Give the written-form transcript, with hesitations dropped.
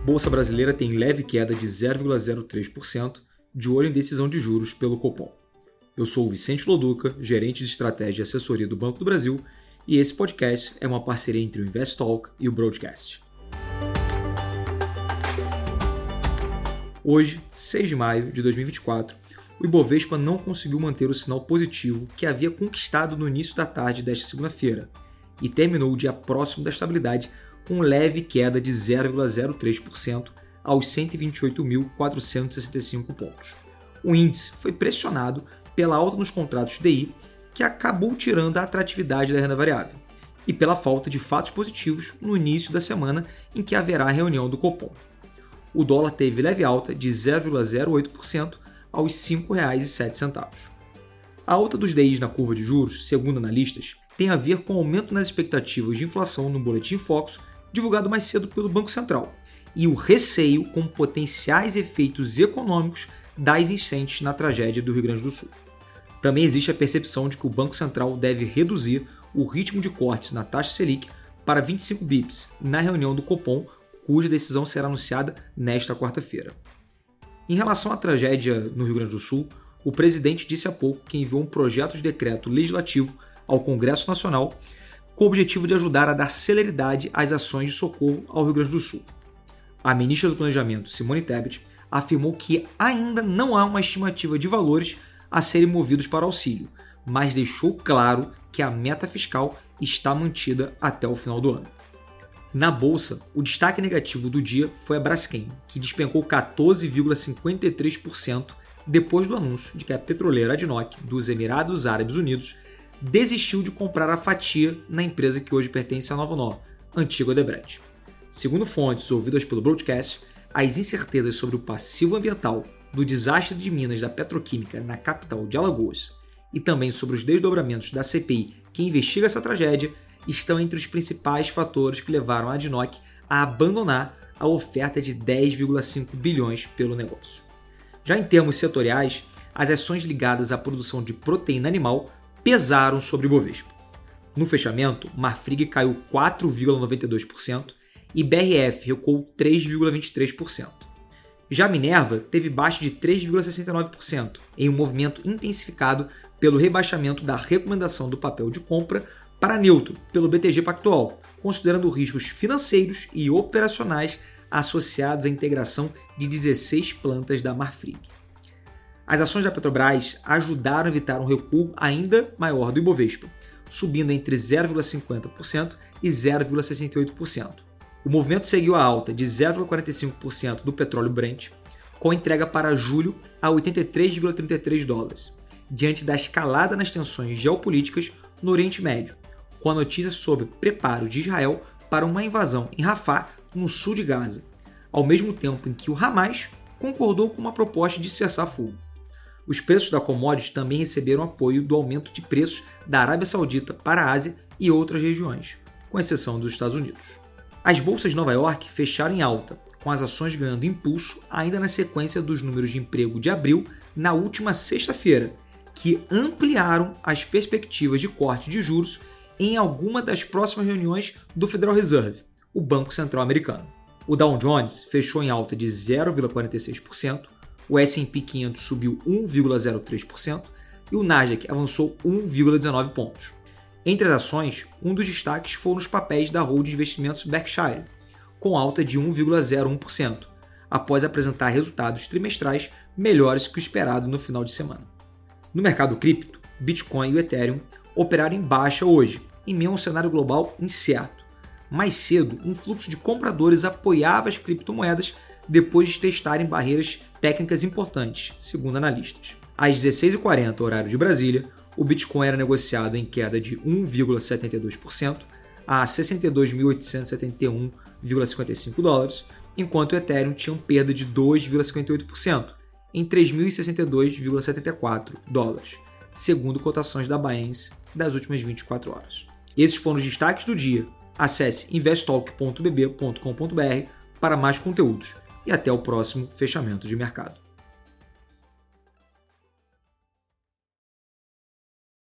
Bolsa brasileira tem leve queda de 0,03%, de olho em decisão de juros pelo Copom. Eu sou o Vicente Loduca, gerente de estratégia e assessoria do Banco do Brasil, e esse podcast é uma parceria entre o Investalk e o Broadcast. Hoje, 6 de maio de 2024, o Ibovespa não conseguiu manter o sinal positivo que havia conquistado no início da tarde desta segunda-feira e terminou o dia próximo da estabilidade com leve queda de 0,03% aos 128.465 pontos. O índice foi pressionado pela alta nos contratos DI, que acabou tirando a atratividade da renda variável, e pela falta de fatos positivos no início da semana em que haverá a reunião do Copom. O dólar teve leve alta de 0,08% aos R$ 5,07. A alta dos DIs na curva de juros, segundo analistas, tem a ver com o aumento nas expectativas de inflação no Boletim Focus, divulgado mais cedo pelo Banco Central, e o receio com potenciais efeitos econômicos das incêndios na tragédia do Rio Grande do Sul. Também existe a percepção de que o Banco Central deve reduzir o ritmo de cortes na taxa Selic para 25 bips na reunião do Copom, cuja decisão será anunciada nesta quarta-feira. Em relação à tragédia no Rio Grande do Sul, o presidente disse há pouco que enviou um projeto de decreto legislativo ao Congresso Nacional com o objetivo de ajudar a dar celeridade às ações de socorro ao Rio Grande do Sul. A ministra do Planejamento, Simone Tebet, afirmou que ainda não há uma estimativa de valores a serem movidos para auxílio, mas deixou claro que a meta fiscal está mantida até o final do ano. Na Bolsa, o destaque negativo do dia foi a Braskem, que despencou 14,53% depois do anúncio de que a petroleira ADNOC dos Emirados Árabes Unidos desistiu de comprar a fatia na empresa que hoje pertence à Novonor, antiga Odebrecht. Segundo fontes ouvidas pelo Broadcast, as incertezas sobre o passivo ambiental do desastre de minas da petroquímica na capital de Alagoas e também sobre os desdobramentos da CPI que investiga essa tragédia estão entre os principais fatores que levaram a ADNOC a abandonar a oferta de 10,5 bilhões pelo negócio. Já em termos setoriais, as ações ligadas à produção de proteína animal pesaram sobre o Ibovespa. No fechamento, Marfrig caiu 4,92% e BRF recuou 3,23%. Já Minerva teve baixa de 3,69%, em um movimento intensificado pelo rebaixamento da recomendação do papel de compra para neutro pelo BTG Pactual, considerando riscos financeiros e operacionais associados à integração de 16 plantas da Marfrig. As ações da Petrobras ajudaram a evitar um recuo ainda maior do Ibovespa, subindo entre 0,50% e 0,68%. O movimento seguiu a alta de 0,45% do petróleo Brent, com entrega para julho a 83,33 dólares, diante da escalada nas tensões geopolíticas no Oriente Médio, com a notícia sobre preparo de Israel para uma invasão em Rafah, no sul de Gaza, ao mesmo tempo em que o Hamas concordou com uma proposta de cessar fogo. Os preços da commodity também receberam apoio do aumento de preços da Arábia Saudita para a Ásia e outras regiões, com exceção dos Estados Unidos. As bolsas de Nova York fecharam em alta, com as ações ganhando impulso ainda na sequência dos números de emprego de abril na última sexta-feira, que ampliaram as perspectivas de corte de juros em alguma das próximas reuniões do Federal Reserve, o Banco Central Americano. O Dow Jones fechou em alta de 0,46%, o S&P 500 subiu 1,03% e o Nasdaq avançou 1,19 pontos. Entre as ações, um dos destaques foram os papéis da holding de investimentos Berkshire, com alta de 1,01%, após apresentar resultados trimestrais melhores que o esperado no final de semana. No mercado cripto, Bitcoin e o Ethereum operaram em baixa hoje, em meio a um cenário global incerto. Mais cedo, um fluxo de compradores apoiava as criptomoedas depois de testarem barreiras técnicas importantes, segundo analistas. Às 16h40, horário de Brasília, o Bitcoin era negociado em queda de 1,72% a 62.871,55 dólares, enquanto o Ethereum tinha perda de 2,58% em 3.062,74 dólares, segundo cotações da Binance das últimas 24 horas. Esses foram os destaques do dia. Acesse investalk.bb.com.br para mais conteúdos e até o próximo fechamento de mercado.